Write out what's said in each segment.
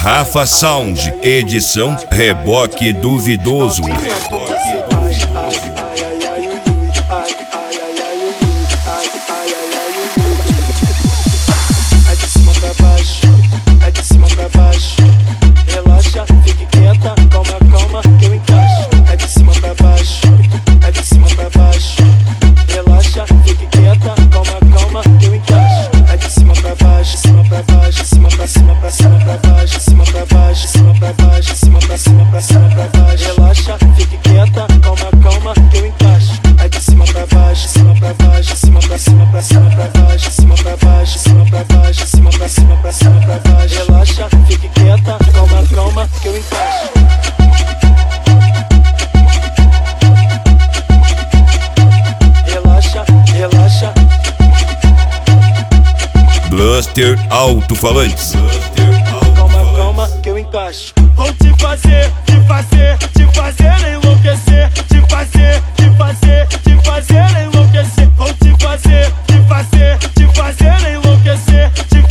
Rafa Sound, edição Reboque Duvidoso. É de cima pra baixo, é de cima pra baixo. Relaxa, fique quieta, calma, calma que eu encaixo. É de cima pra baixo, é de cima pra baixo. Relaxa, fique quieta, calma, calma que eu encaixo. É de cima pra baixo, cima pra baixo, cima pra cima pra cima pra baixo, cima pra baixo, cima pra baixo, cima pra cima pra cima pra baixo. Relaxa, fique quieta, calma, calma que eu encaixo. É de cima pra baixo, cima pra baixo, cima pra cima pra cima pra baixo, cima pra baixo, cima pra baixo, cima pra cima pra cima pra baixo. Relaxa, fique quieta, calma, calma que eu encaixo. Relaxa, relaxa. Blaster Alto-Falantes. Calma, calma que eu encaixo. Vou te fazer enlouquecer. Te fazer enlouquecer. Vou te fazer enlouquecer. Te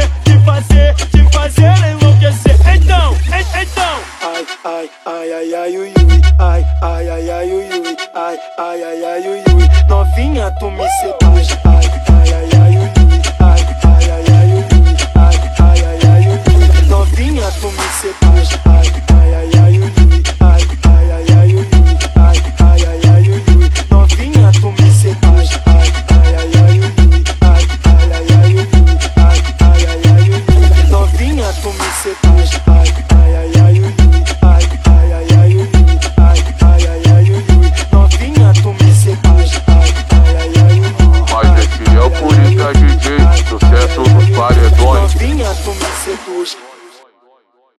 fazer enlouquecer. Então. Ai, ai, ai, ai, ai, ui, ui. Ai, ai, ai, ai, ui, ui. Ai, ai, ai, ai, ui, ui. Novinha, tu me seduz. Ai, ai, ai, ai, ui, ui. Ai, ai, ai, ai, ui, ui. Ai, ai, ai, ai, ui, ui. Novinha, tu me seduz. Ai, ai, ai, ai, ui, ui. Ai, ai, ai, ai, ui, ui. Ai, ai, ai, ai, ui, ui. Novinha, tu me seduz. Ai, ai, ai, ai, ui, ui. Ai, ai, ai, ai, ui, ui. Ai, ai, ai, ai, ui, ui. Novinha, tu me seduz. Ai, ai, ai, ai, ui, ui. Ai, ai, ai, ai, ui, ui. Ai, ai, ai, ai, ui, ui. Novinha, tu me seduz. Ai, ai, ai, ai, ui, ui. Mas esse é o Coringa DJ, sucesso nos paredões. Novinha, tu me seduz.